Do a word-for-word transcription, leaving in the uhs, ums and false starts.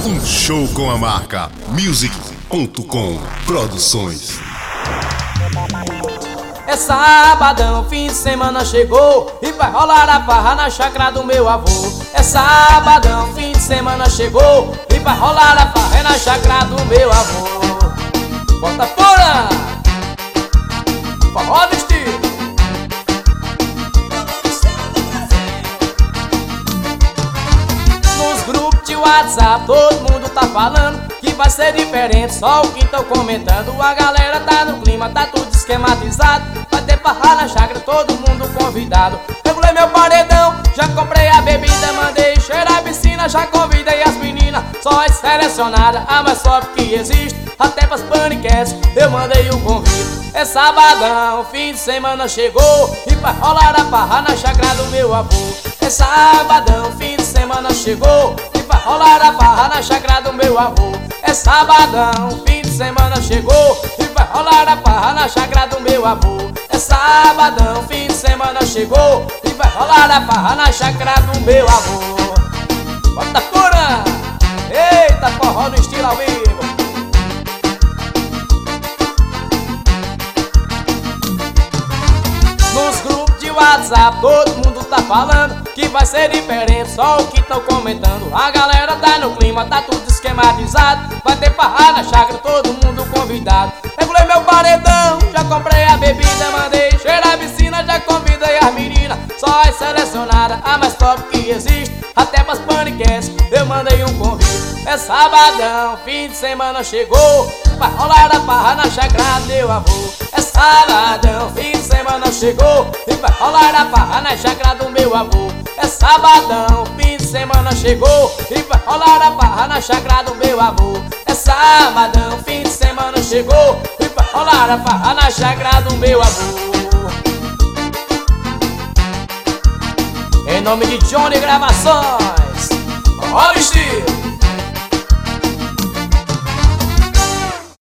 Um show com a marca music ponto com Produções. É sabadão, fim de semana chegou e vai rolar a farra na chácara do meu avô. É sabadão, fim de semana chegou e vai rolar a farra na chácara do meu avô. Bota fora! Forró do estilo. Nos grupos de WhatsApp todo mundo tá falando que vai ser diferente, só o que tô comentando. A galera tá no clima, tá tudo esquematizado. Vai ter farra na chácara, todo mundo convidado. Regulei meu paredão, já comprei a bebida, mandei cheirar a piscina, já convidei as meninas. Só é selecionada, a mais top que existe, até pras paniquetes eu mandei o convite. É sabadão, fim de semana chegou e vai rolar a farra na chácara do meu avô. É sabadão, fim de semana chegou e vai rolar a farra na chácara do meu avô. É sabadão, fim de semana chegou e vai rolar a farra na chácara do meu avô. É sabadão, fim de semana chegou e vai rolar a farra na chácara do meu avô. Bota fora! Eita, forró no estilo ao vivo. Nos grupos de WhatsApp todo mundo tá falando que vai ser diferente, só o que tão comentando. A galera tá no clima, tá tudo esquematizado. Vai ter farra na chácara, todo mundo convidado. Regulei meu paredão, já comprei a bebida, mandei cheirar a piscina, já convidei as meninas. Só é selecionada, a mais top que existe, até pras paniquetes eu mandei um convite. É sabadão, fim de semana chegou, vai rolar a farra na chácara do meu avô. É sabadão, fim de semana chegou e vai rolar a farra na chácara do meu avô. É sabadão, fim de semana chegou e vai rolar a farra na chácara do meu avô. É sabadão, fim de semana chegou e vai rolar a farra na chácara do meu avô. Em nome de Johnny Gravações, olha o estilo.